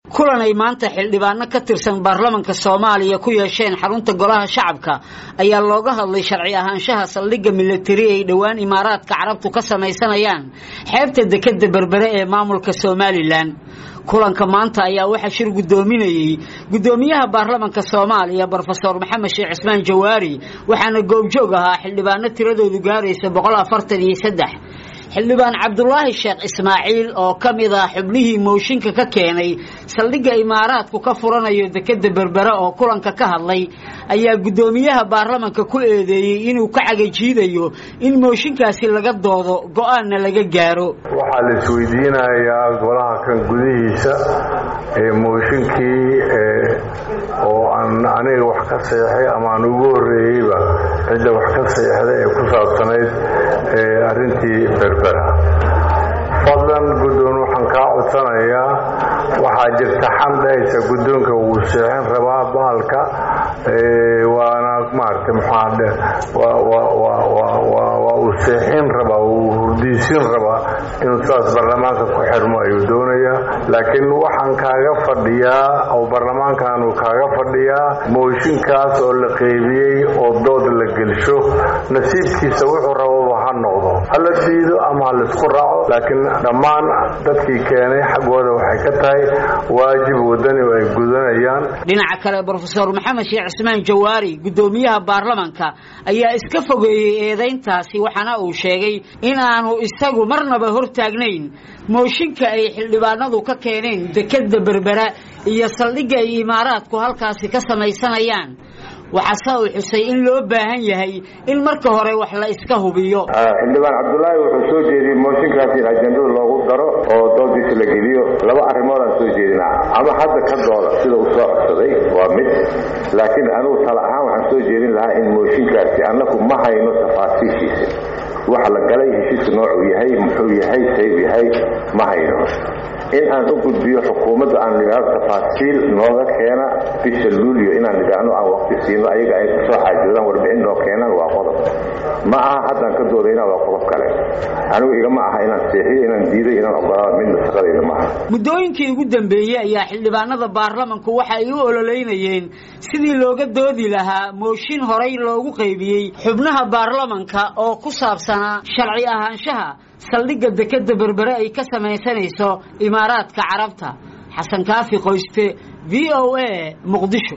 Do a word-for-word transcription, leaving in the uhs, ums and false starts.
kulan ay maanta xildhibaano ka tirsan baarlamaanka Soomaaliya ku yeesheen xarunta golaha shacabka ayaa looga hadlay sharci ahaanshaha saldhigga militari ee dhawaan Imaaraadka Carabtu ka samaysanayaan xeebta dekedda Berbera ee maamulka Somaliland. kulanka maanta ayaa waxa shir gudoominayay gudoomiyaha baarlamaanka Soomaaliya Professor Maxamed Sheikh Cismaan Jawaari waxaana goobjoog ahaa xildhibaano tiradoodu gaaraysa boqol afartan iyo saddex. xildhibaan Cabdullaahi Sheekh Ismaaciil oo kamid ah xubnihii mooshinka ka keenay saldhigga Imaaraadku ka furanayo dekedda Berbera oo kulanka ka hadlay ayaa gudoomiyaha baarlamaanka ku eedeeyay inuu ka cagajiidayo in mooshinkaasi laga doodo go'aanna laga gaaro. waxaa la isweydiinayaa golaha kan gudihiisa ee mooshinkii oo aan aniga wax ka saxay ama aan ugu horeeyayba cidda wax ka saxday ee ku saabsanayd arrintii Berbera. fadlan gudoon waxaan ka codsanayaa waxaa jirta xandaysa gudoonka uu saxan rabaa baalka ee waana maartay maxaad waa waa waa waa uu saxin rabaa uu hurdiisin rabaa inuu saas baarlamaanka ku xirmo ayuu doonayaa laakiin waxaan kaaga fadhiyaa oo baarlamaankan uu kaaga fadhiyaa mooshinkaas oo la qeybiyay oo dood la gelsho nasiibkiisa wuxuu rabo ha noqdo hala diido ama la isku raaco laakiin dhammaan dadkii keenay xaqooda waxay ka tahay waajib wadani oo ay gudanayaan. dhinaca kale Professor Maxamed Sheikh Cismaan Jawaari gudoomiyaha baarlamaanka ayaa iska fogeeyay eedayntaasi waxaana uu sheegay in aanu isagu marnaba hortaagnayn mooshinka ay xildhibaanadu ka keeneen dekedda Berbera iyo saldhigga ay Imaaraadku halkaasi ka samaysanayaan. waxaa uu xusay in loo baahan yahay in marka hore wax la iska hubiyo. xildhibaan Cabdullaahi wuxuu soo jeediyay mooshinkaas in ajandada loogu daro oo doodiisa la geliyo laba arrimood aan soo jeedinaa ama hadda ka dooda sida uu soo codsaday waa mid laakiin anigu tala ahaan waxaan soo jeedin lahaa in mooshinkaasi annagu ma hayno tafaasiishiisa waxa la galay heshiis noocu yahay muxuu yahay sayb yahay ma hayno in aan u gudbiyo xukuumadda aan ligaado tafaasiil nooga keena bisha luulyo inaan ligaano aan waqti siino ayaga ay ku soo xaajoodaan warbixin noo keenaan waa qodob ma aha haddaan ka doodayna waa qodob kale anigu igama aha inaan seexiyo inaan diiday inaan ogolaado midna shaqadayda maaha. muddooyinkii ugu dambeeyey ayaa xildhibaanada baarlamaanku waxa ay u ololeynayeen sidii looga doodi lahaa mooshin horay loogu qaybiyey xubnaha baarlamaanka oo ku saabsanaa sharci ahaanshaha saldhigga dekedda Berbera ay ka samaysanayso Imaaraadka Carabta. xasan kaafi qoyste V O A Muqdisho.